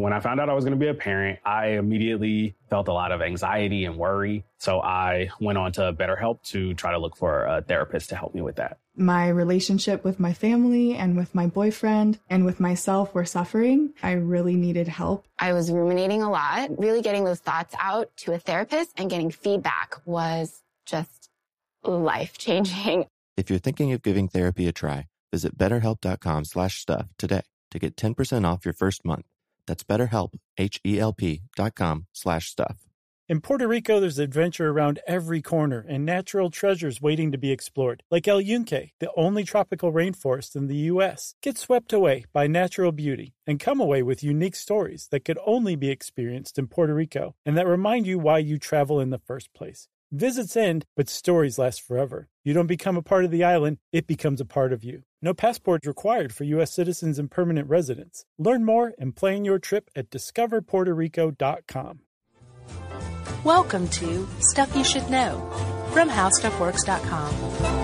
When I found out I was going to be a parent, I immediately felt a lot of anxiety and worry. So I went on to BetterHelp to try to look for a therapist to help me with that. My relationship with my family and with my boyfriend and with myself were suffering. I really needed help. I was ruminating a lot. Really getting those thoughts out to a therapist and getting feedback was just life-changing. If you're thinking of giving therapy a try, visit betterhelp.com/stuff today to get 10% off your first month. That's BetterHelp, HELP.com/stuff. In Puerto Rico, there's adventure around every corner and natural treasures waiting to be explored. Like El Yunque, the only tropical rainforest in the U.S. Get swept away by natural beauty and come away with unique stories that could only be experienced in Puerto Rico and that remind you why you travel in the first place. Visits end, but stories last forever. You don't become a part of the island, it becomes a part of you. No passport required for U.S. citizens and permanent residents. Learn more and plan your trip at discoverpuertorico.com. Welcome to Stuff You Should Know from HowStuffWorks.com.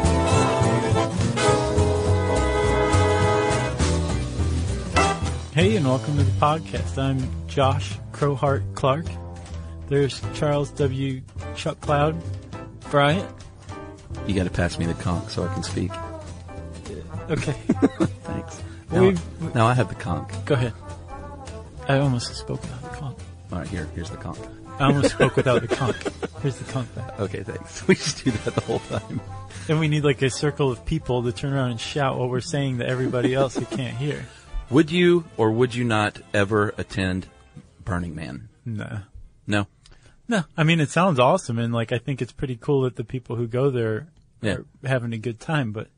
Hey, and welcome to the podcast. I'm Josh Crowheart Clark. There's Charles W. Chuck Cloud Bryant. You got to pass me the conch so I can speak. Okay. Thanks. Now I have the conch. Go ahead. I almost spoke without the conch. All right, here's the conch. I almost spoke without the conch. Here's the conch back. Okay, thanks. We just do that the whole time. And we need like a circle of people to turn around and shout what we're saying to everybody else who can't hear. Would you or would you not ever attend Burning Man? No. No? No. I mean, it sounds awesome, and like I think it's pretty cool that the people who go there are having a good time, but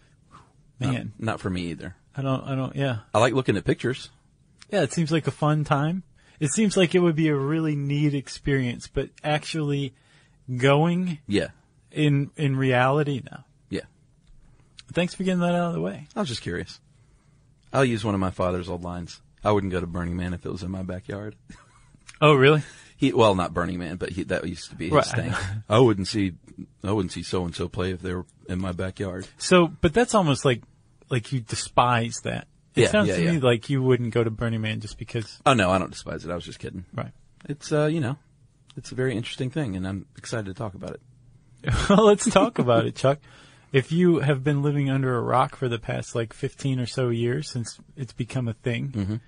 man. No, not for me either. I don't, yeah. I like looking at pictures. Yeah, it seems like a fun time. It seems like it would be a really neat experience, but actually going in reality, no. Yeah. Thanks for getting that out of the way. I was just curious. I'll use one of my father's old lines. I wouldn't go to Burning Man if it was in my backyard. Oh, really? Well, not Burning Man, but that used to be his thing. I wouldn't see so-and-so play if they were in my backyard. So, but that's almost like you despise that. It sounds to me like you wouldn't go to Burning Man just because. Oh, no, I don't despise it. I was just kidding. Right. It's, it's a very interesting thing, and I'm excited to talk about it. Well, let's talk about it, Chuck. If you have been living under a rock for the past 15 or so years since it's become a thing,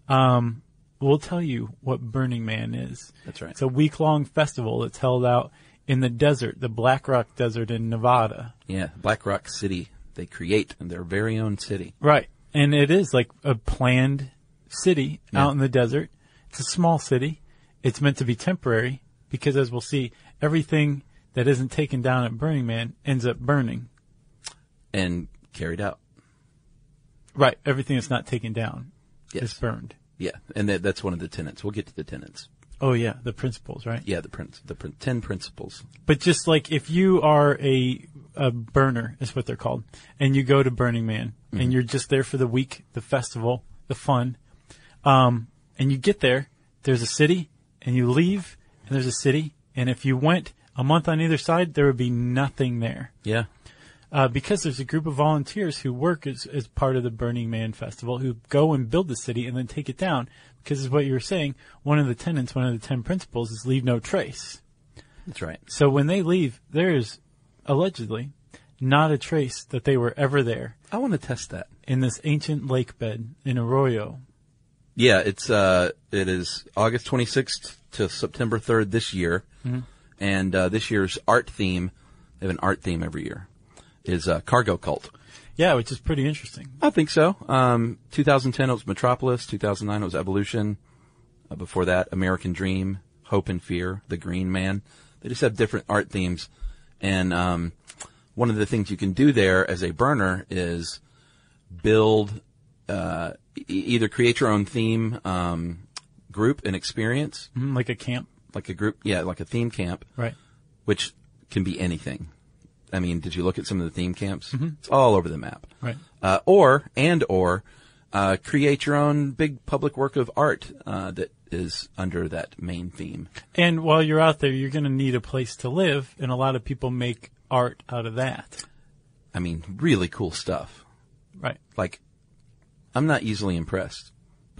we'll tell you what Burning Man is. That's right. It's a week-long festival that's held out in the desert, the Black Rock Desert in Nevada. Yeah, Black Rock City. They create their very own city. Right. And it is like a planned city out in the desert. It's a small city. It's meant to be temporary because, as we'll see, everything that isn't taken down at Burning Man ends up burning. And carried out. Right. Everything that's not taken down is burned. Yeah. And that's one of the tenets. We'll get to the tenets. Oh, yeah. The principles, right? Yeah, the 10 principles. But just like if you are a burner, is what they're called, and you go to Burning Man, and you're just there for the week, the festival, the fun, and you get there, there's a city, and you leave, and there's a city, and if you went a month on either side, there would be nothing there. Yeah. Because there's a group of volunteers who work as part of the Burning Man Festival who go and build the city and then take it down. Because as what you were saying, one of the tenets, one of the 10 principles is leave no trace. That's right. So when they leave, there is allegedly not a trace that they were ever there. I want to test that. In this ancient lake bed in Arroyo. Yeah, it is August 26th to September 3rd this year. Mm-hmm. And this year's art theme, they have an art theme every year, is Cargo Cult. Yeah, which is pretty interesting. I think so. 2010 it was Metropolis. 2009 it was Evolution. Before that, American Dream, Hope and Fear, The Green Man. They just have different art themes. And one of the things you can do there as a burner is build, either create your own theme group and experience. Like a camp. Like a group, like a theme camp. Right. Which can be anything. I mean, did you look at some of the theme camps? Mm-hmm. It's all over the map. Right. Or create your own big public work of art that is under that main theme. And while you're out there, you're going to need a place to live, and a lot of people make art out of that. I mean, really cool stuff. Right. Like, I'm not easily impressed,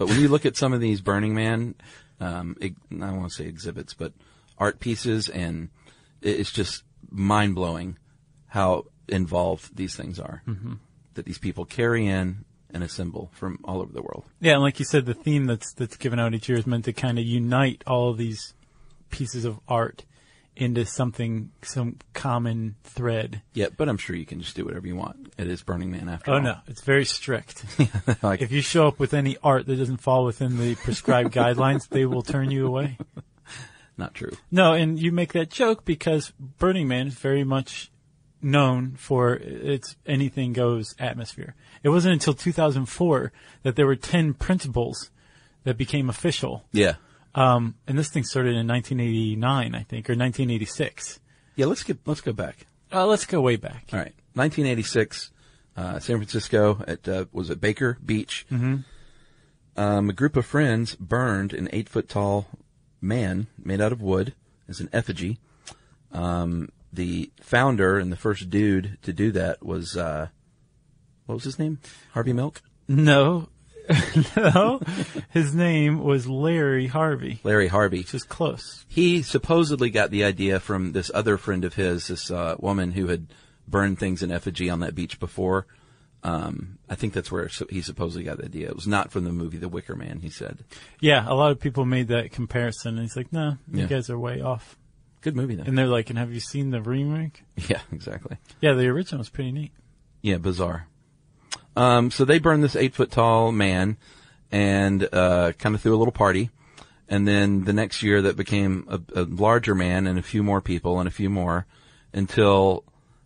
But when you look at some of these Burning Man, I don't want to say exhibits, but art pieces, and it's just mind-blowing how involved these things are that these people carry in and assemble from all over the world. Yeah, and like you said, the theme that's given out each year is meant to kind of unite all of these pieces of art into some common thread. Yeah, but I'm sure you can just do whatever you want. It is Burning Man after all. Oh, no, it's very strict. Like, if you show up with any art that doesn't fall within the prescribed guidelines, they will turn you away. not true. No, and you make that joke because Burning Man is very much known for its anything goes atmosphere. It wasn't until 2004 that there were 10 principles that became official. Yeah. And this thing started in 1989, I think, or 1986. Yeah, let's go back. Let's go way back. All right. 1986, San Francisco at Baker Beach. Mm-hmm. A group of friends burned an 8-foot-tall man made out of wood as an effigy. The founder and the first dude to do that was, what was his name? Harvey Milk? No. No. His name was Larry Harvey. Larry Harvey. Which is close. He supposedly got the idea from this other friend of his, this woman who had burned things in effigy on that beach before. I think that's where he supposedly got the idea. It was not from the movie The Wicker Man, he said. Yeah, a lot of people made that comparison. And he's like, no, you Yeah. guys are way off. Good movie, though. And they're like, and have you seen the remake? Yeah, exactly. Yeah, the original was pretty neat. Yeah, bizarre. So they burned this 8-foot-tall man and kind of threw a little party. And then the next year that became a larger man and a few more people and a few more until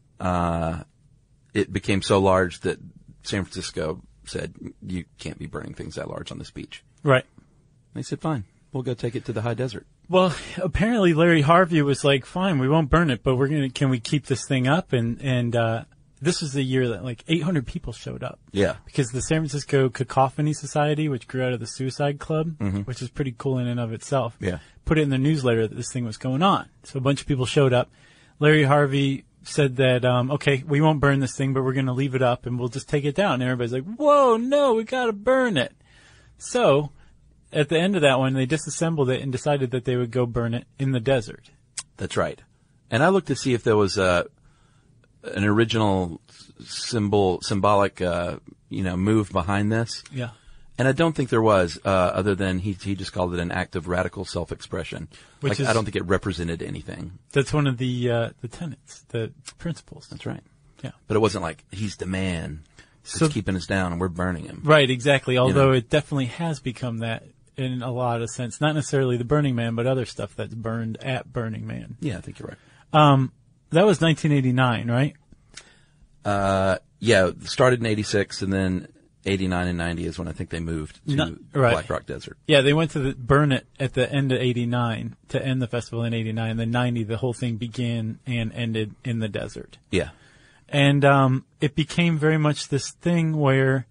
it became so large that San Francisco said, you can't be burning things that large on this beach. Right. They said, fine, we'll go take it to the high desert. Well, apparently Larry Harvey was like, fine, we won't burn it, but can we keep this thing up? And this was the year that like 800 people showed up. Yeah. Because the San Francisco Cacophony Society, which grew out of the Suicide Club, which is pretty cool in and of itself, put it in their newsletter that this thing was going on. So a bunch of people showed up. Larry Harvey said that, okay, we won't burn this thing, but we're going to leave it up and we'll just take it down. And everybody's like, whoa, no, we got to burn it. So at the end of that one, they disassembled it and decided that they would go burn it in the desert. That's right. And I looked to see if there was an original symbolic, move behind this. Yeah. And I don't think there was, other than he just called it an act of radical self-expression. Which is, I don't think it represented anything. That's one of the tenets, the principles. That's right. Yeah. But it wasn't like, he's the man that's keeping us down and we're burning him. Right, exactly. Although it definitely has become that in a lot of sense. Not necessarily the Burning Man, but other stuff that's burned at Burning Man. Yeah, I think you're right. That was 1989, right? Yeah, it started in 86 and then 89 and 90 is when I think they moved to Black Rock Desert. Yeah, they went to burn it at the end of 89 to end the festival in 89. And then 90, the whole thing began and ended in the desert. Yeah. And it became very much this thing where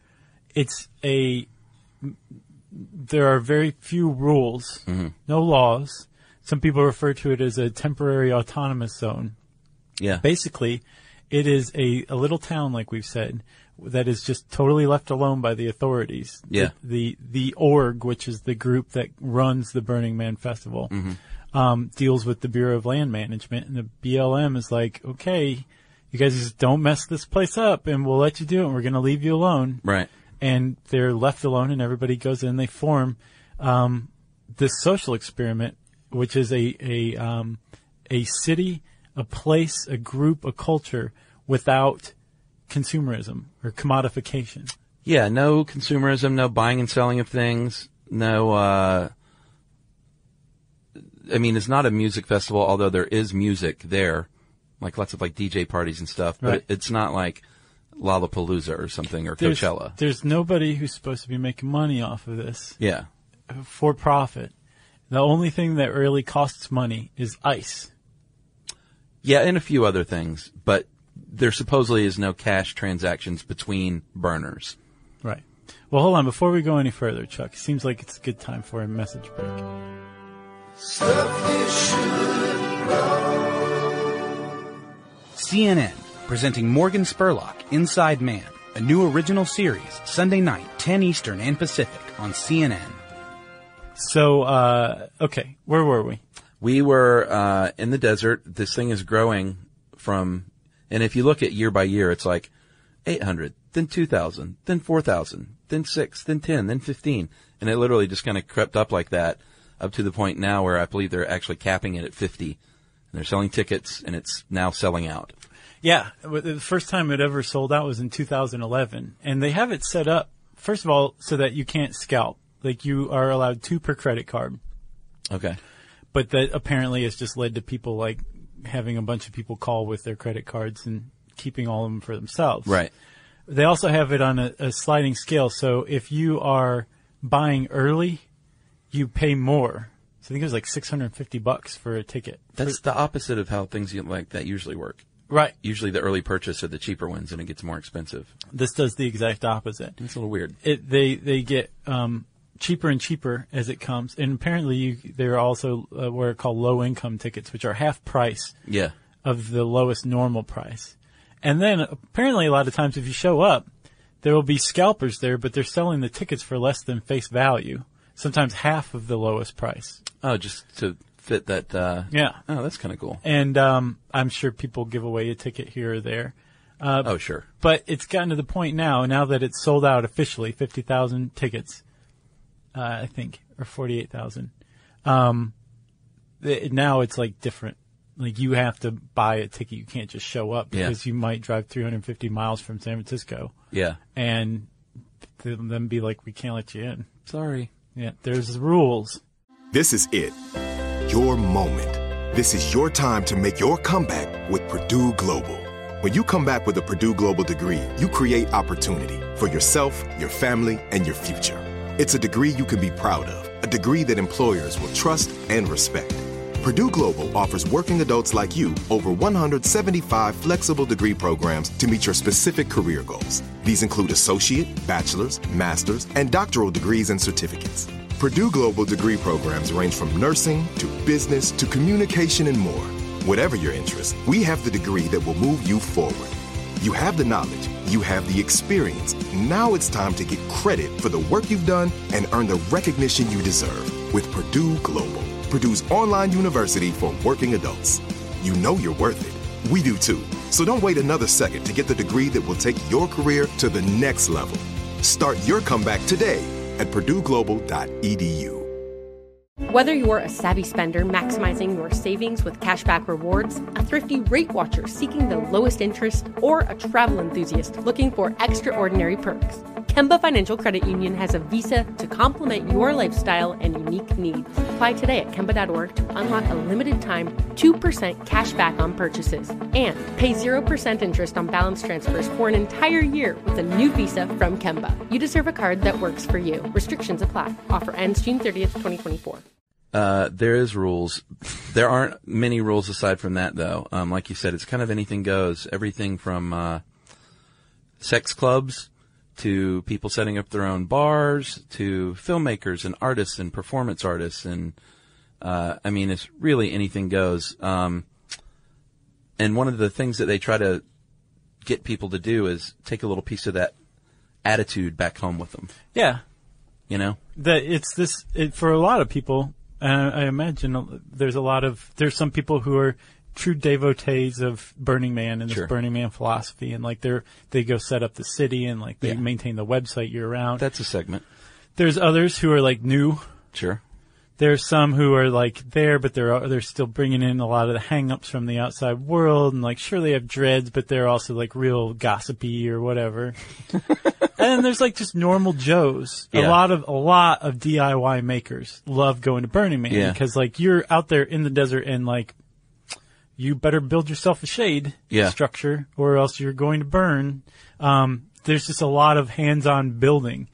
there are very few rules, no laws. Some people refer to it as a temporary autonomous zone. Yeah. Basically, it is a little town, like we've said, that is just totally left alone by the authorities. Yeah. The org, which is the group that runs the Burning Man Festival, deals with the Bureau of Land Management, and the BLM is like, okay, you guys just don't mess this place up, and we'll let you do it, and we're going to leave you alone. Right. And they're left alone, and everybody goes in. They form this social experiment, which is a city, a place, a group, a culture without consumerism or commodification. Yeah, no consumerism, no buying and selling of things, no, it's not a music festival, although there is music there, like lots of like DJ parties and stuff, but Right. it's not like Lollapalooza or something or Coachella. There's nobody who's supposed to be making money off of this Yeah. for profit. The only thing that really costs money is ice. Yeah, and a few other things, but there supposedly is no cash transactions between burners. Right. Well, hold on. Before we go any further, Chuck, it seems like it's a good time for a message break. CNN, presenting Morgan Spurlock, Inside Man, a new original series, Sunday night, 10 Eastern and Pacific on CNN. So, okay, where were we? We were in the desert. This thing is growing from, and if you look at year by year, it's like 800, then 2,000, then 4,000, then 6, then 10, then 15. And it literally just kind of crept up like that up to the point now where I believe they're actually capping it at 50. And they're selling tickets, and it's now selling out. Yeah, the first time it ever sold out was in 2011. And they have it set up, first of all, so that you can't scalp. Like, you are allowed 2 per credit card. Okay. But that apparently has just led to people, like, having a bunch of people call with their credit cards and keeping all of them for themselves. Right. They also have it on a sliding scale. So if you are buying early, you pay more. So I think it was like $650 for a ticket. That's the opposite of how things like that usually work. Right. Usually the early purchase are the cheaper ones, and it gets more expensive. This does the exact opposite. It's a little weird. They get cheaper and cheaper as it comes. And apparently there are also what are called low-income tickets, which are half price of the lowest normal price. And then apparently a lot of times if you show up, there will be scalpers there, but they're selling the tickets for less than face value, sometimes half of the lowest price. Oh, just to fit that. Yeah. Oh, that's kind of cool. And I'm sure people give away a ticket here or there. Oh, sure. But it's gotten to the point now that it's sold out officially, 50,000 tickets, I think, or 48,000. Now it's like different. Like, you have to buy a ticket. You can't just show up because you might drive 350 miles from San Francisco. Yeah. And then be like, we can't let you in. Sorry. Yeah, there's rules. This is it. Your moment. This is your time to make your comeback with Purdue Global. When you come back with a Purdue Global degree, you create opportunity for yourself, your family, and your future. It's a degree you can be proud of, a degree that employers will trust and respect. Purdue Global offers working adults like you over 175 flexible degree programs to meet your specific career goals. These include associate, bachelor's, master's, and doctoral degrees and certificates. Purdue Global degree programs range from nursing to business to communication and more. Whatever your interest, we have the degree that will move you forward. You have the knowledge, you have the experience. Now it's time to get credit for the work you've done and earn the recognition you deserve with Purdue Global, Purdue's online university for working adults. You know you're worth it. We do too. So don't wait another second to get the degree that will take your career to the next level. Start your comeback today at purdueglobal.edu. Whether you're a savvy spender maximizing your savings with cashback rewards, a thrifty rate watcher seeking the lowest interest, or a travel enthusiast looking for extraordinary perks, Kemba Financial Credit Union has a visa to complement your lifestyle and unique needs. Apply today at Kemba.org to unlock a limited time 2% cash back on purchases and pay 0% interest on balance transfers for an entire year with a new visa from Kemba. You deserve a card that works for you. Restrictions apply. Offer ends June 30th, 2024. There is rules. There aren't many rules aside from that, though. Like you said, it's kind of anything goes. Everything from sex clubs to people setting up their own bars to filmmakers and artists and performance artists. And, I mean, it's really anything goes. And one of the things that they try to get people to do is take a little piece of that attitude back home with them. Yeah. You know? For a lot of people, I imagine there's some people who are true devotees of Burning Man and this Burning Man philosophy, and like they go set up the city and like they maintain the website year round. That's a segment. There's others who are like new. Sure. There's some who are like there, but they're still bringing in a lot of the hang-ups from the outside world, and like sure they have dreads, but they're also like real gossipy or whatever. And then there's like just normal Joes. Yeah. A lot of DIY makers love going to Burning Man because like you're out there in the desert and like you better build yourself a shade structure or else you're going to burn. There's just a lot of hands-on building.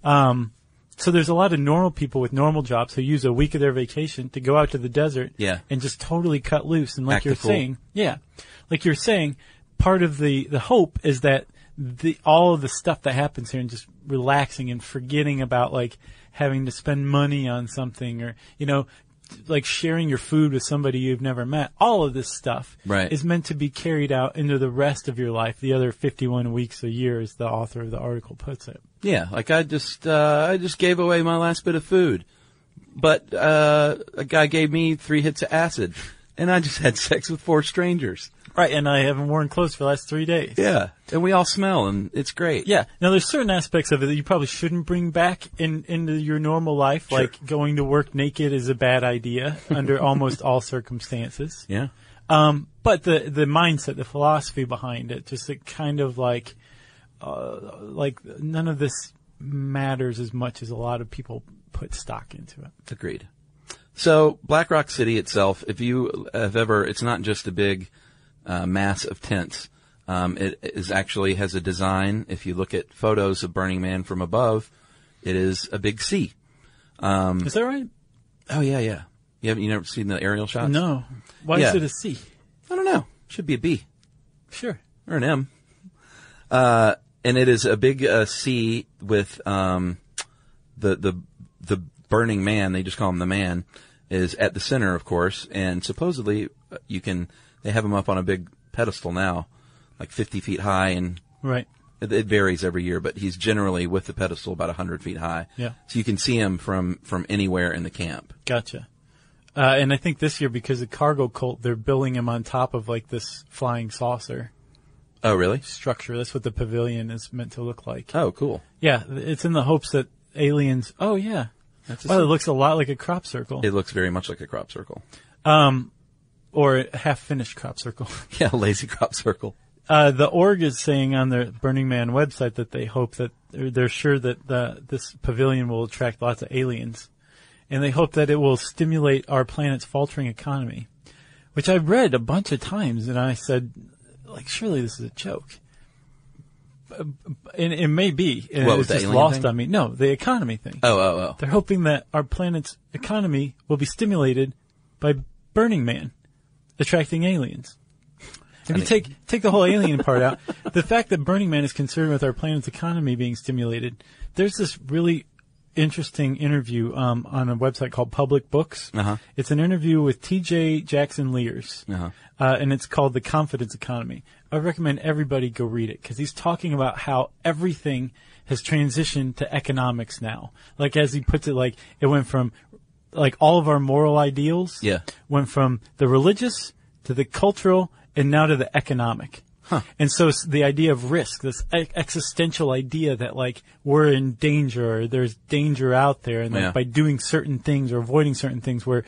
So there's a lot of normal people with normal jobs who use a week of their vacation to go out to the desert and just totally cut loose. And like you're saying, part of the hope is that all of the stuff that happens here and just relaxing and forgetting about like having to spend money on something or, like sharing your food with somebody you've never met. All of this stuff is meant to be carried out into the rest of your life. The other 51 weeks a year, as the author of the article puts it. Yeah, like I just gave away my last bit of food, but a guy gave me 3 hits of acid, and I just had sex with 4 strangers. Right, and I haven't worn clothes for the last 3 days. Yeah, and we all smell, and it's great. Yeah. Now, there's certain aspects of it that you probably shouldn't bring back into your normal life, like going to work naked is a bad idea under almost all circumstances. Yeah. But the mindset, the philosophy behind it, just kind of like none of this matters as much as a lot of people put stock into it. Agreed. So, Black Rock City itself, if you have ever, it's not just a big mass of tents. It is actually has a design. If you look at photos of Burning Man from above, it is a big C. Is that right? Oh, yeah. You never seen the aerial shots? No. Why is it a C? I don't know. Should be a B. Sure. Or an M. And it is a big C with the Burning Man, they just call him the Man, is at the center, of course, and supposedly they have him up on a big pedestal now, like 50 feet high, and it varies every year, but he's generally with the pedestal about 100 feet high. Yeah. So you can see him from anywhere in the camp. Gotcha. And I think this year, because of Cargo Cult, they're building him on top of like this flying saucer. Oh, really? Structure. That's what the pavilion is meant to look like. Oh, cool. Yeah, it's in the hopes that aliens... Oh, yeah. Well, it looks a lot like a crop circle. It looks very much like a crop circle. Or a half-finished crop circle. Yeah, lazy crop circle. The org is saying on their Burning Man website that they hope that they're sure that this pavilion will attract lots of aliens, and they hope that it will stimulate our planet's faltering economy, which I've read a bunch of times, and I said, like, surely this is a joke. And it may be. And what, it's just lost on me. No, the economy thing. Oh. They're hoping that our planet's economy will be stimulated by Burning Man attracting aliens. If you take the whole alien part out, the fact that Burning Man is concerned with our planet's economy being stimulated, there's this really interesting interview on a website called Public Books. Uh-huh. It's an interview with T.J. Jackson Lears, and it's called The Confidence Economy. I recommend everybody go read it, because he's talking about how everything has transitioned to economics now. Like, as he puts it, like, it went from, like, all of our moral ideals went from the religious to the cultural and now to the economic. Huh. And so it's the idea of risk, this existential idea that, like, we're in danger, or there's danger out there, and like, by doing certain things or avoiding certain things, we're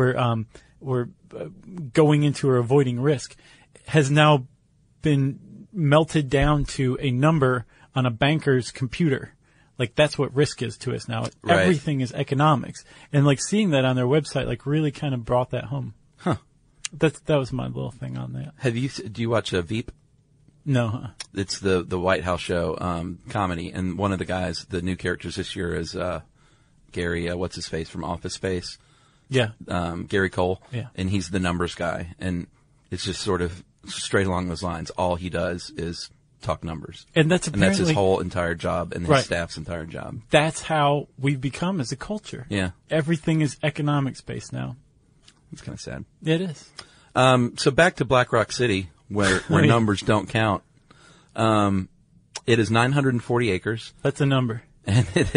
going into or avoiding risk, has now been melted down to a number on a banker's computer. Like, that's what risk is to us now. Right. Everything is economics. And, like, seeing that on their website, like, really kind of brought that home. Huh. That was my little thing on that. Do you watch Veep? No. It's the White House show, comedy, and one of the guys, the new characters this year is, Gary, what's his face from Office Space? Yeah. Gary Cole. Yeah. And he's the numbers guy, and it's just sort of straight along those lines. All he does is talk numbers. And that's his whole entire job and his staff's entire job. That's how we've become as a culture. Yeah. Everything is economics based now. It's kind of sad. It is. So back to Black Rock City, where numbers don't count. It is 940 acres. That's a number. And it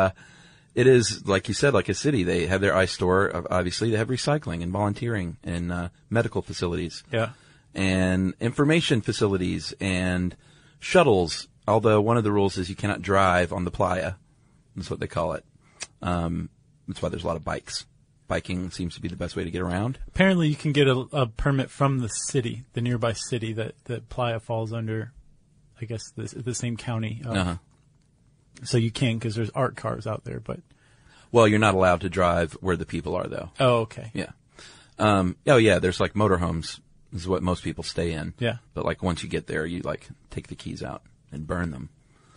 is, like you said, like a city. They have their ice store. Obviously, they have recycling and volunteering and medical facilities. Yeah. And information facilities and shuttles. Although one of the rules is you cannot drive on the playa. That's what they call it. That's why there's a lot of bikes. Biking seems to be the best way to get around. Apparently, you can get a permit from the city, the nearby city that Playa falls under, I guess, the same county. So you can, because there's art cars out there, but... Well, you're not allowed to drive where the people are, though. Oh, okay. Yeah. There's like motorhomes. This is what most people stay in. Yeah. But like once you get there, you like take the keys out and burn them.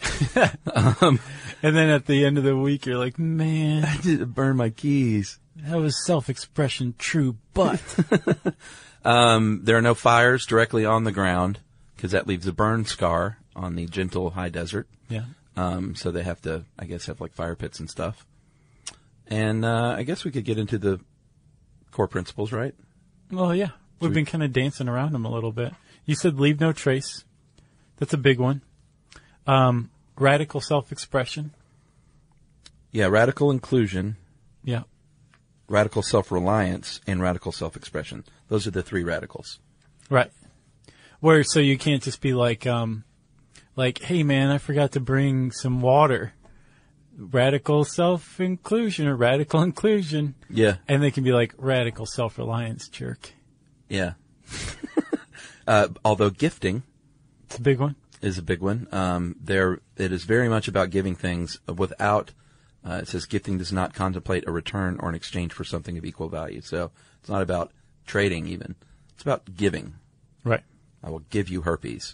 And then at the end of the week, you're like, man, I didn't burn my keys. That was self-expression true, but... There are no fires directly on the ground because that leaves a burn scar on the gentle high desert. Yeah. So they have to, I guess, have like fire pits and stuff. And I guess we could get into the core principles, right? Well, yeah. We've been kind of dancing around them a little bit. You said leave no trace. That's a big one. Radical self-expression. Yeah, radical inclusion. Yeah. Radical self-reliance and radical self-expression. Those are the three radicals. Right. Where, so you can't just be like, hey man, I forgot to bring some water. Radical self-inclusion or radical inclusion. Yeah. And they can be like radical self-reliance, jerk. Yeah. Although gifting. It's a big one. Is a big one. It is very much about giving things without, it says gifting does not contemplate a return or an exchange for something of equal value. So it's not about trading even. It's about giving. Right. I will give you herpes.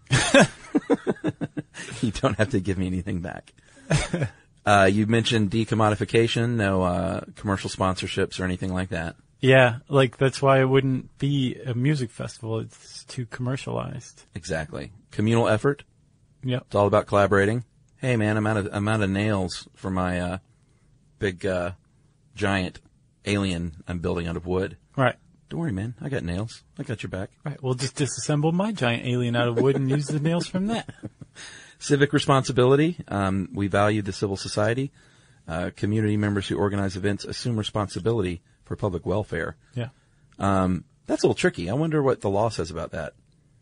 You don't have to give me anything back. You mentioned decommodification, no commercial sponsorships or anything like that. Yeah, like that's why it wouldn't be a music festival. It's too commercialized. Exactly. Communal effort. Yep. It's all about collaborating. Hey man, I'm out of nails for my big giant alien I'm building out of wood. Right. Don't worry, man. I got nails. I got your back. Right. We'll just disassemble my giant alien out of wood and use the nails from that. Civic responsibility. We value the civil society. Community members who organize events assume responsibility for public welfare. Yeah. That's a little tricky. I wonder what the law says about that.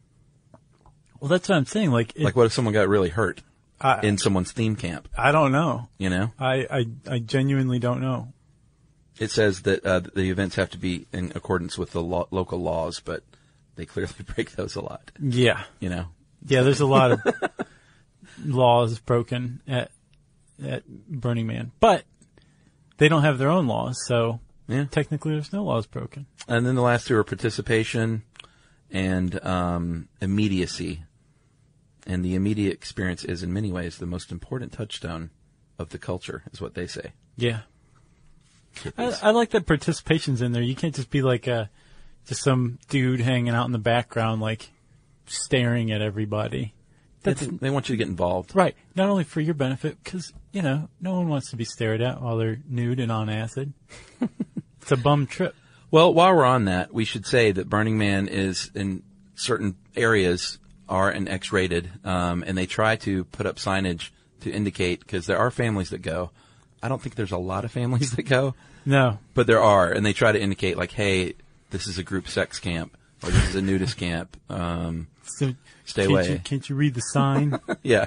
Well, that's what I'm saying. Like what if someone got really hurt in someone's theme camp? I don't know. You know? I genuinely don't know. It says that the events have to be in accordance with the local laws, but they clearly break those a lot. Yeah. You know? Yeah, there's a lot of laws broken at Burning Man. But they don't have their own laws, so technically there's no laws broken. And then the last two are participation and immediacy. And the immediate experience is in many ways the most important touchstone of the culture, is what they say. Yeah. I like that participation's in there. You can't just be like just some dude hanging out in the background, like staring at everybody. They want you to get involved. Right. Not only for your benefit, because, no one wants to be stared at while they're nude and on acid. It's a bum trip. Well, while we're on that, we should say that Burning Man is, in certain areas, R and X rated, and they try to put up signage to indicate, because there are families that go. I don't think there's a lot of families that go. No. But there are, and they try to indicate, like, hey, this is a group sex camp, or this is a nudist camp. So stay away. Can't you read the sign? Yeah.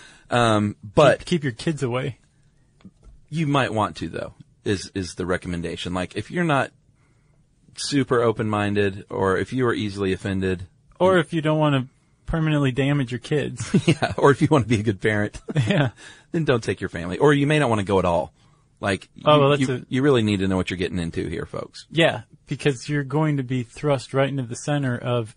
But keep your kids away. You might want to, though, is the recommendation. Like, if you're not super open-minded, or if you are easily offended. Or if you don't want to permanently damage your kids. Yeah, or if you want to be a good parent. Yeah. Then don't take your family. Or you may not want to go at all. Like, you really need to know what you're getting into here, folks. Yeah, because you're going to be thrust right into the center of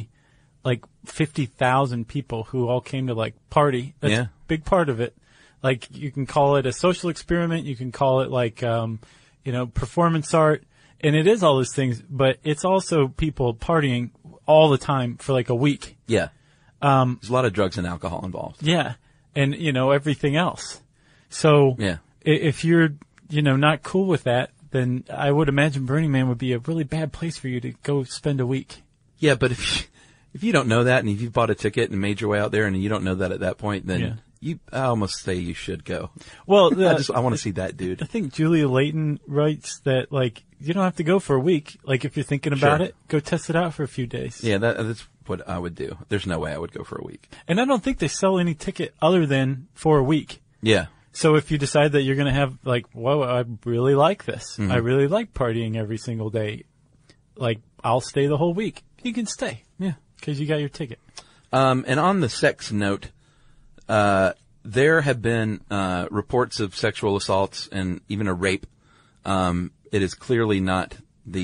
50,000 people who all came to, party. That's a big part of it. Like, you can call it a social experiment. You can call it, performance art. And it is all those things, but it's also people partying all the time for, a week. Yeah. There's a lot of drugs and alcohol involved. Yeah. And, everything else. So, if you're, not cool with that, then I would imagine Burning Man would be a really bad place for you to go spend a week. Yeah, but if you don't know that, and if you've bought a ticket and made your way out there and you don't know that at that point, then I almost say you should go. Well, I want to see that dude. I think Julia Layton writes that, you don't have to go for a week. If you're thinking about it, go test it out for a few days. Yeah, that's what I would do. There's no way I would go for a week. And I don't think they sell any ticket other than for a week. Yeah. So if you decide that you're going to have, whoa, I really like this. Mm-hmm. I really like partying every single day. I'll stay the whole week. You can stay. Yeah. Because you got your ticket. And on the sex note, there have been reports of sexual assaults and even a rape. It is clearly not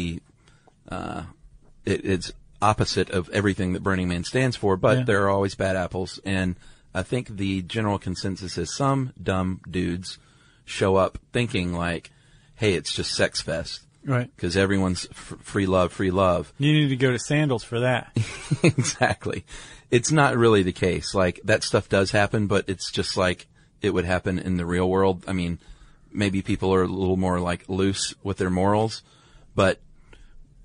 it's opposite of everything that Burning Man stands for, but there are always bad apples. And I think the general consensus is some dumb dudes show up thinking hey, it's just sex fest. Right. Because everyone's free love, free love. You need to go to Sandals for that. Exactly. It's not really the case. That stuff does happen, but it's just it would happen in the real world. I mean, maybe people are a little more loose with their morals, but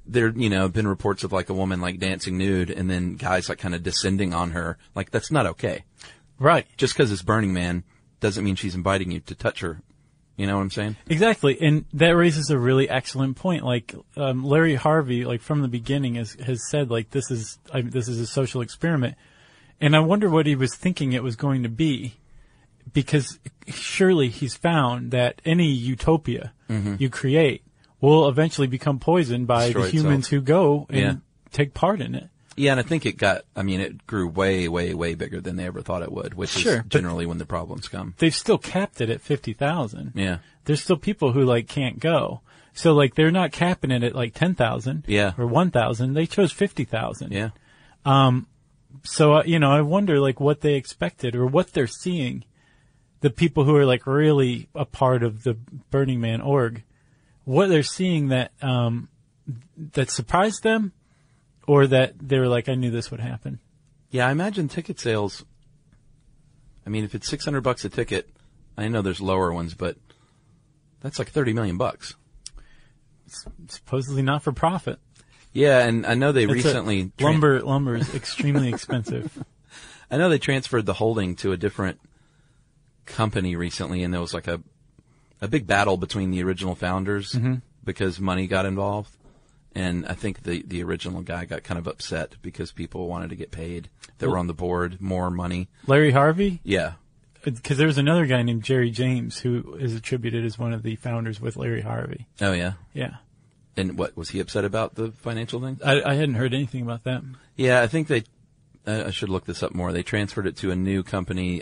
there, been reports of like a woman like dancing nude and then guys like kind of descending on her. Like, that's not okay. Right. Just because it's Burning Man doesn't mean she's inviting you to touch her. You know what I'm saying? Exactly. And that raises a really excellent point. Like, Larry Harvey, like from the beginning has said, like, this is a social experiment. And I wonder what he was thinking it was going to be, because surely he's found that any utopia you create will eventually become poisoned by the humans who go and take part in it. Yeah, and I think it grew way, way, way bigger than they ever thought it would, which is generally when the problems come. They've still capped it at 50,000. Yeah. There's still people who, like, can't go. So, like, they're not capping it at, like, 10,000 or 1,000. They chose 50,000. Yeah. So, I wonder, like, what they expected or what they're seeing. The people who are, like, really a part of the Burning Man org, what they're seeing that surprised them, or that they were like, I knew this would happen. Yeah, I imagine ticket sales. I mean, if it's $600 a ticket, I know there's lower ones, but that's like $30 million. It's supposedly not for profit. Yeah, and I know they recently lumber is extremely expensive. I know they transferred the holding to a different company recently, and there was like a big battle between the original founders because money got involved. And I think the original guy got kind of upset because people wanted to get paid that were on the board more money. Larry Harvey? Yeah. Because there's another guy named Jerry James who is attributed as one of the founders with Larry Harvey. Oh, yeah? Yeah. And what, was he upset about the financial thing? I hadn't heard anything about that. Yeah, I think I should look this up more. They transferred it to a new company,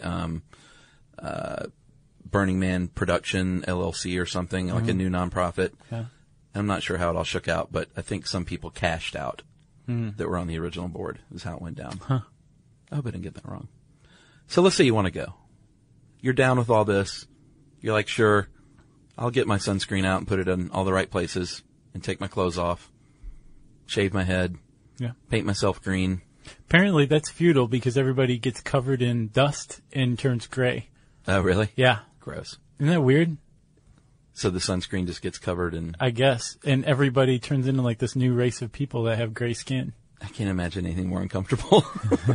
Burning Man Production, LLC or something, like a new nonprofit. Yeah. I'm not sure how it all shook out, but I think some people cashed out that were on the original board is how it went down. Huh. I hope I didn't get that wrong. So let's say you want to go. You're down with all this. You're like, sure, I'll get my sunscreen out and put it in all the right places and take my clothes off, shave my head, paint myself green. Apparently that's futile because everybody gets covered in dust and turns gray. Oh, really? Yeah. Gross. Isn't that weird? So the sunscreen just gets covered in... I guess. And everybody turns into like this new race of people that have gray skin. I can't imagine anything more uncomfortable.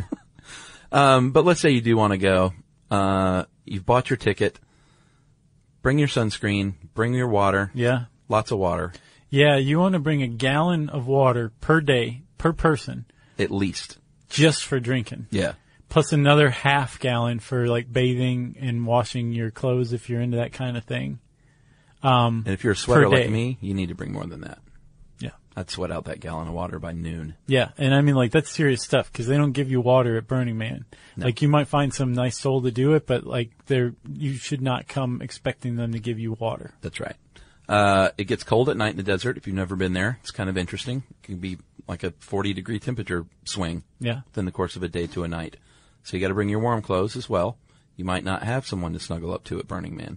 But let's say you do want to go. You've bought your ticket. Bring your sunscreen. Bring your water. Yeah. Lots of water. Yeah, you want to bring a gallon of water per day, per person. At least. Just for drinking. Yeah. Plus another half gallon for like bathing and washing your clothes if you're into that kind of thing. And if you're a sweater like me, you need to bring more than that. Yeah. I'd sweat out that gallon of water by noon. Yeah. And I mean, like, that's serious stuff because they don't give you water at Burning Man. No. Like, you might find some nice soul to do it, but like, you should not come expecting them to give you water. That's right. It gets cold at night in the desert. If you've never been there, it's kind of interesting. It can be like a 40-degree temperature swing. Yeah. Within the course of a day to a night. So you got to bring your warm clothes as well. You might not have someone to snuggle up to at Burning Man.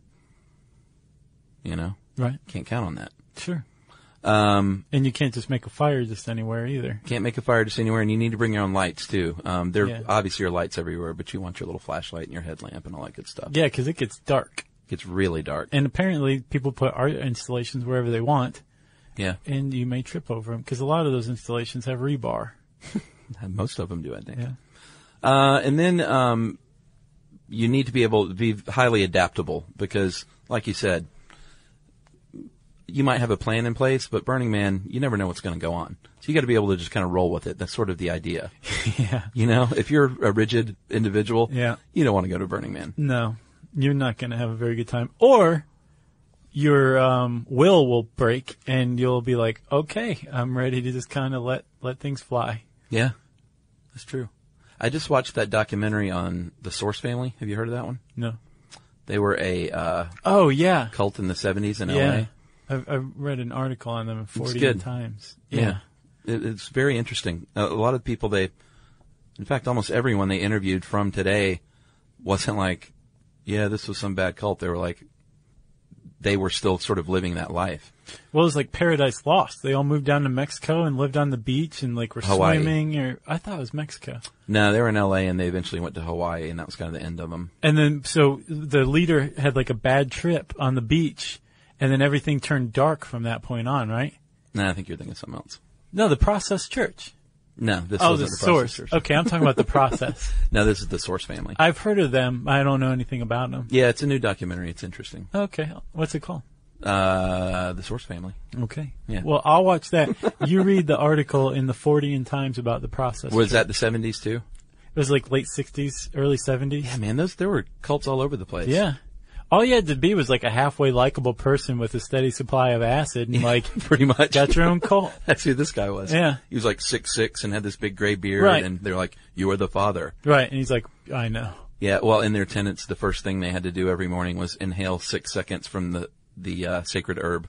You know? Right. Can't count on that. Sure. And you can't just make a fire just anywhere either. Can't make a fire just anywhere, and you need to bring your own lights too. There obviously are lights everywhere, but you want your little flashlight and your headlamp and all that good stuff. Yeah, because it gets dark. It gets really dark. And apparently people put art installations wherever they want. Yeah. And you may trip over them, because a lot of those installations have rebar. Most of them do, I think. Yeah. And then you need to be able to be highly adaptable, because, like you said, you might have a plan in place, but Burning Man, you never know what's going to go on. So you got to be able to just kind of roll with it. That's sort of the idea. Yeah. You know, if you're a rigid individual, you don't want to go to Burning Man. No, you're not going to have a very good time. Or your will break and you'll be like, okay, I'm ready to just kind of let things fly. Yeah, that's true. I just watched that documentary on the Source family. Have you heard of that one? No. They were a cult in the 70s in LA. I've read an article on them 40 times. Yeah. It's very interesting. A lot of people in fact, almost everyone they interviewed from today wasn't like, yeah, this was some bad cult. They were like, they were still sort of living that life. Well, it was like Paradise Lost. They all moved down to Mexico and lived on the beach and like were Hawaii. swimming. I thought it was Mexico. No, they were in LA and they eventually went to Hawaii, and that was kind of the end of them. And then, so the leader had like a bad trip on the beach, and then everything turned dark from that point on, right? No, I think you're thinking of something else. No, the Process Church. No, this the wasn't the Source. Process Church. Okay, I'm talking about the Process. No, this is the Source family. I've heard of them. I don't know anything about them. Yeah, it's a new documentary. It's interesting. Okay, what's it called? The Source family. Okay. Yeah. Well, I'll watch that. You read the article in the Fortean Times about the Process. Was that the 70s too? It was like late 60s, early 70s. Yeah, man, there were cults all over the place. Yeah. All you had to be was like a halfway likable person with a steady supply of acid and like pretty much got your own cult. That's who this guy was. Yeah. He was like 6'6" and had this big gray beard, Right. and they're like, "You are the father." Right. And he's like, I know. Yeah, well, in their tenets, the first thing they had to do every morning was inhale 6 seconds from the sacred herb.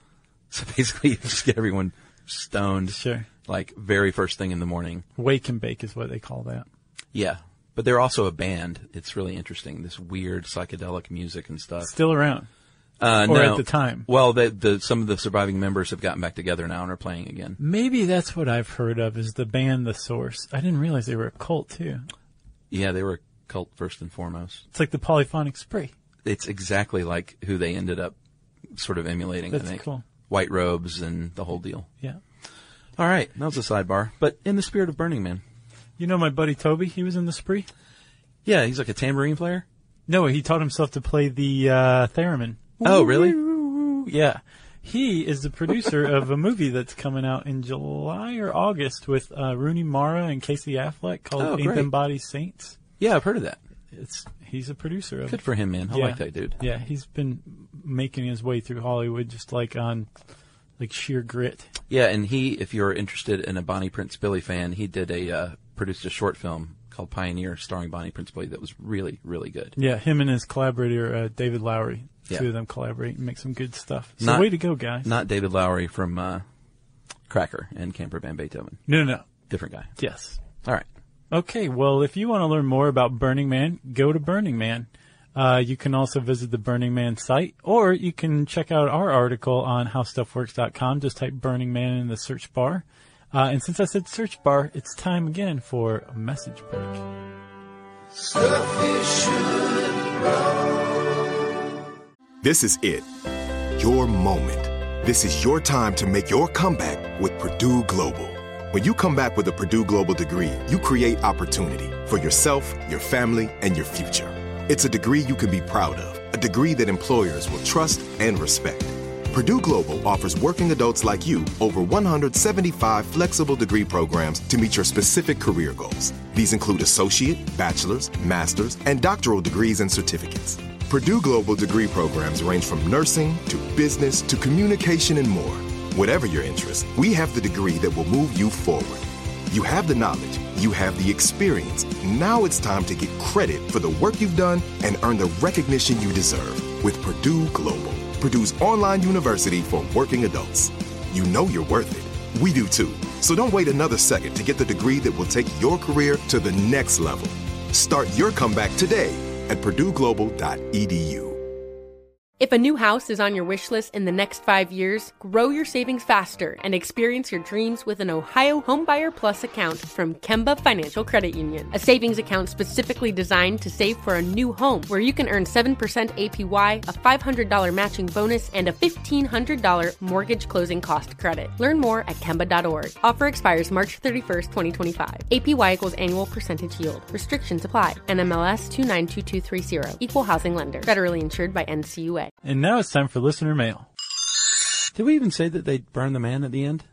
So basically, you just get everyone stoned. Sure. Like very first thing in the morning. Wake and bake is what they call that. Yeah. But they're also a band. It's really interesting. This weird psychedelic music and stuff. Still around. No. Or at the time. Well, some of the surviving members have gotten back together now and are playing again. Maybe that's what I've heard of is the band The Source. I didn't realize they were a cult too. Yeah, they were a cult first and foremost. It's like the Polyphonic Spree. It's exactly like who they ended up sort of emulating, That's I think. cool. White robes and the whole deal. Yeah. All right, that was a sidebar. But in the spirit of Burning Man. You know my buddy Toby? He was in the Spree? Yeah, he's like a tambourine player? No, he taught himself to play the theremin. Oh, really? Yeah. He is the producer of a movie that's coming out in July or August with Rooney Mara and Casey Affleck called Ain't Them Bodies Saints. Yeah, I've heard of that. He's a producer of it. Good for him, man. I like that dude. Yeah, he's been making his way through Hollywood just like on like sheer grit. Yeah, and if you're interested in a Bonnie Prince Billy fan, he did produced a short film called Pioneer starring Bonnie Prince Billy that was really, really good. Yeah, him and his collaborator, David Lowery. Yeah. Two of them collaborate and make some good stuff. So way to go, guys. Not David Lowery from Cracker and Camper Van Beethoven. No. Different guy. Yes. All right. Okay, well, if you want to learn more about Burning Man, go to Burning Man. You can also visit the Burning Man site, or you can check out our article on howstuffworks.com. Just type Burning Man in the search bar. And since I said search bar, it's time again for a message break. Stuff you should know. This is it. Your moment. This is your time to make your comeback with Purdue Global. When you come back with a Purdue Global degree, you create opportunity for yourself, your family, and your future. It's a degree you can be proud of, a degree that employers will trust and respect. Purdue Global offers working adults like you over 175 flexible degree programs to meet your specific career goals. These include associate, bachelor's, master's, and doctoral degrees and certificates. Purdue Global degree programs range from nursing to business to communication and more. Whatever your interest, we have the degree that will move you forward. You have the knowledge, you have the experience. Now it's time to get credit for the work you've done and earn the recognition you deserve with Purdue Global, Purdue's online university for working adults. You know you're worth it. We do too. So don't wait another second to get the degree that will take your career to the next level. Start your comeback today at purdueglobal.edu. If a new house is on your wish list in the next 5 years, grow your savings faster and experience your dreams with an Ohio Homebuyer Plus account from Kemba Financial Credit Union. A savings account specifically designed to save for a new home where you can earn 7% APY, a $500 matching bonus, and a $1,500 mortgage closing cost credit. Learn more at Kemba.org. Offer expires March 31st, 2025. APY equals annual percentage yield. Restrictions apply. NMLS 292230. Equal housing lender. Federally insured by NCUA. And now it's time for listener mail. Did we even say that they burned the man at the end?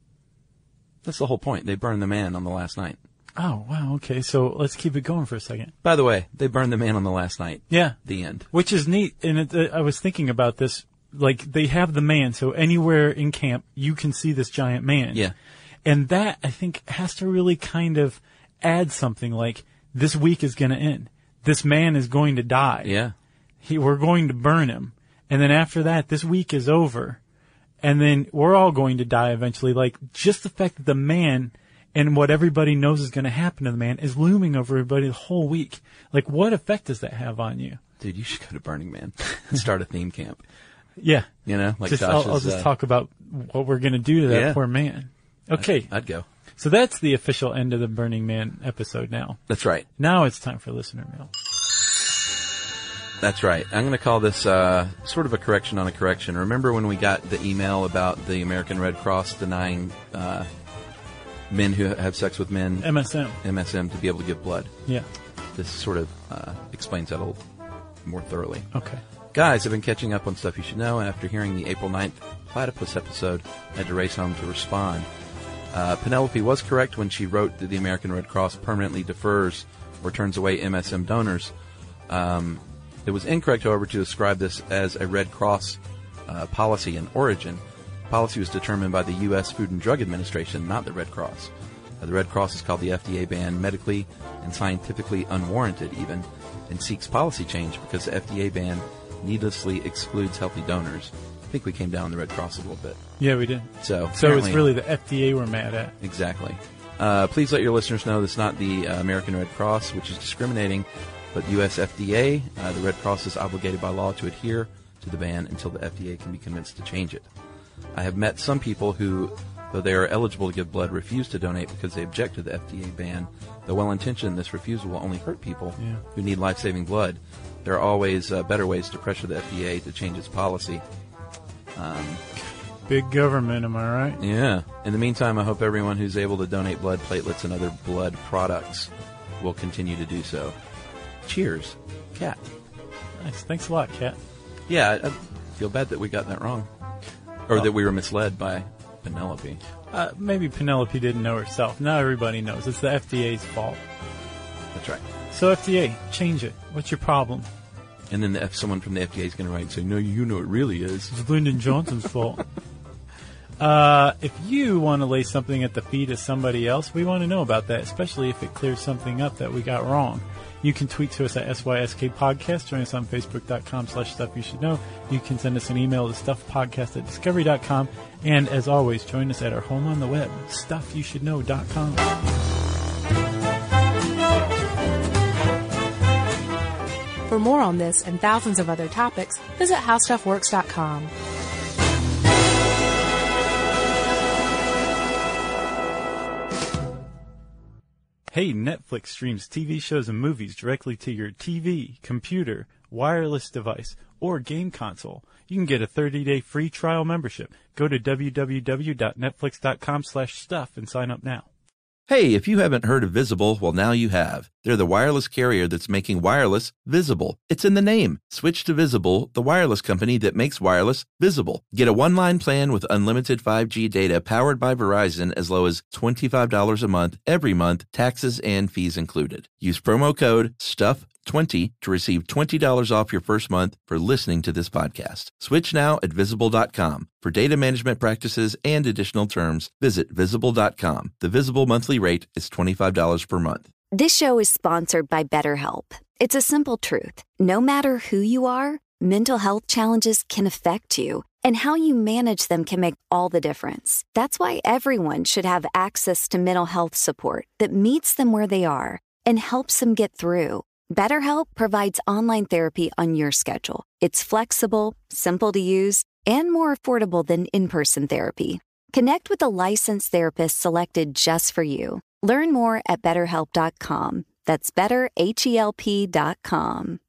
That's the whole point. They burned the man on the last night. Oh, wow. Okay. So let's keep it going for a second. By the way, they burned the man on the last night. Yeah. The end. Which is neat. And I was thinking about this. Like, they have the man. So anywhere in camp, you can see this giant man. Yeah. And that, I think, has to really kind of add something like, this week is going to end. This man is going to die. Yeah. We're going to burn him. And then after that, this week is over. And then we're all going to die eventually. Like, just the fact that the man and what everybody knows is going to happen to the man is looming over everybody the whole week. Like, what effect does that have on you? Dude, you should go to Burning Man and start a theme camp. Yeah. You know, like I'll just talk about what we're going to do to that poor man. Okay. I'd go. So that's the official end of the Burning Man episode now. That's right. Now it's time for listener mail. That's right. I'm going to call this sort of a correction on a correction. Remember when we got the email about the American Red Cross denying men who have sex with men, MSM, to be able to give blood? Yeah. This sort of explains that a little more thoroughly. Okay. Guys, I've been catching up on stuff you should know, and after hearing the April 9th Platypus episode, I had to race home to respond. Penelope was correct when she wrote that the American Red Cross permanently defers or turns away MSM donors. It was incorrect, however, to describe this as a Red Cross policy in origin. The policy was determined by the U.S. Food and Drug Administration, not the Red Cross. The Red Cross has called the FDA ban medically and scientifically unwarranted even, and seeks policy change because the FDA ban needlessly excludes healthy donors. I think we came down on the Red Cross a little bit. Yeah, we did. So it's really the FDA we're mad at. Exactly. Please let your listeners know that's not the American Red Cross, which is discriminating, but U.S. FDA. The Red Cross is obligated by law to adhere to the ban until the FDA can be convinced to change it. I have met some people who, though they are eligible to give blood, refuse to donate because they object to the FDA ban. Though well-intentioned, this refusal will only hurt people who need life-saving blood. There are always better ways to pressure the FDA to change its policy. Big government, am I right? Yeah. In the meantime, I hope everyone who's able to donate blood, platelets, and other blood products will continue to do so. Cheers, Kat. Nice. Thanks a lot, Kat. Yeah, I feel bad that we got that wrong. Or that we were misled by Penelope. Maybe Penelope didn't know herself. Not everybody knows. It's the FDA's fault. That's right. So FDA, change it. What's your problem? And then someone from the FDA is going to write and say, no, you know it really is. It's Lyndon Johnson's fault. If you want to lay something at the feet of somebody else, we want to know about that, especially if it clears something up that we got wrong. You can tweet to us at SYSK Podcast. Join us on Facebook.com/StuffYouShouldKnow. You can send us an email to StuffPodcast@Discovery.com. And as always, join us at our home on the web, StuffYouShouldKnow.com. For more on this and thousands of other topics, visit HowStuffWorks.com. Hey, Netflix streams TV shows and movies directly to your TV, computer, wireless device, or game console. You can get a 30-day free trial membership. Go to www.netflix.com/stuff and sign up now. Hey, if you haven't heard of Visible, well, now you have. They're the wireless carrier that's making wireless visible. It's in the name. Switch to Visible, the wireless company that makes wireless visible. Get a one-line plan with unlimited 5G data powered by Verizon as low as $25 a month, every month, taxes and fees included. Use promo code STUFF20 to receive $20 off your first month for listening to this podcast. Switch now at Visible.com. For data management practices and additional terms, visit Visible.com. The Visible monthly rate is $25 per month. This show is sponsored by BetterHelp. It's a simple truth. No matter who you are, mental health challenges can affect you, and how you manage them can make all the difference. That's why everyone should have access to mental health support that meets them where they are and helps them get through. BetterHelp provides online therapy on your schedule. It's flexible, simple to use, and more affordable than in-person therapy. Connect with a licensed therapist selected just for you. Learn more at BetterHelp.com. That's BetterHelp.com.